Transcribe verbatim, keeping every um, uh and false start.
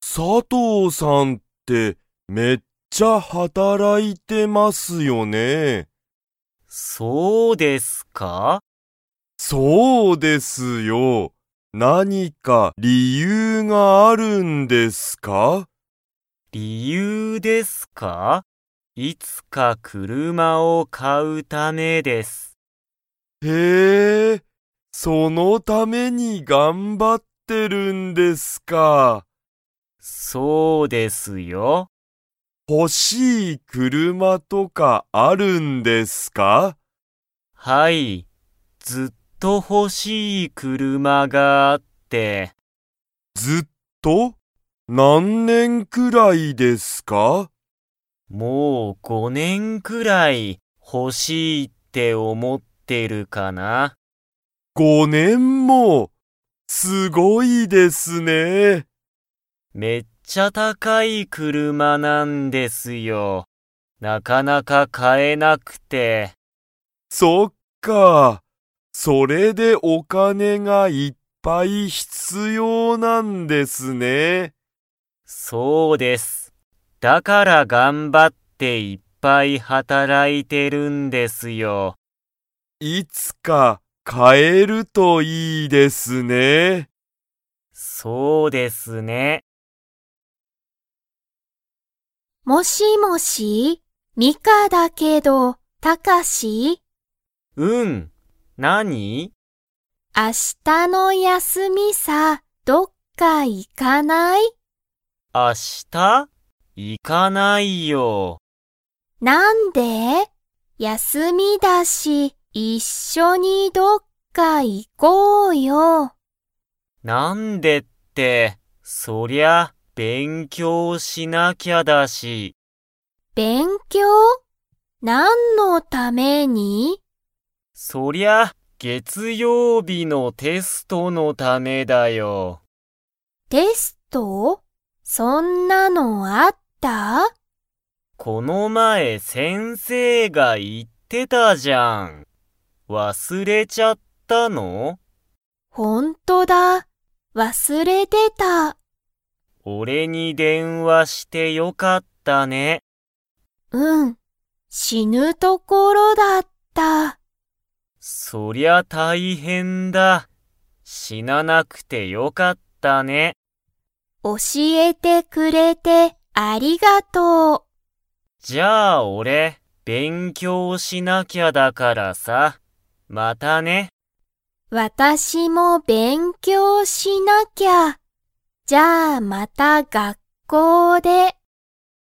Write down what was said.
佐藤さんってめっちゃ働いてますよね。 そうですか？ そうですよ。何か理由があるんですか？ 理由ですか？いつか車を買うためです。 へえ、そのために頑張ってるんですか。 そうですよ。 欲しい車とかあるんですか？ はい、ずっと欲しい車があって、 ずっと？何年くらいですか？ もうごねんくらい欲しいって思ってるかな。 ごねんも。すごいですね。 めっちゃ高い車なんですよ。なかなか買えなくて。 そっか。それでお金がいっぱい必要なんですね。 そうです。だから頑張っていっぱい働いてるんですよ。 いつか買えるといいですね。 そうですね。 もしもし、ミカだけど、たかし？ うん。何？ 明日の休みさ、どっか行かない？ 明日？行かないよ。 なんで？休みだし、一緒にどっか行こうよ。 なんでって、そりゃ勉強しなきゃだし。 勉強？何のために？ そりゃ月曜日のテストのためだよ。 テスト？そんなのあった？ この前先生が言ってたじゃん。忘れちゃったの？ ほんとだ。忘れてた。 俺に電話してよかったね。 うん。死ぬところだった。 そりゃ大変だ。死ななくてよかったね。 教えてくれてありがとう。 じゃあ俺、勉強しなきゃだからさ。またね。 私も勉強しなきゃ。じゃあまた学校で。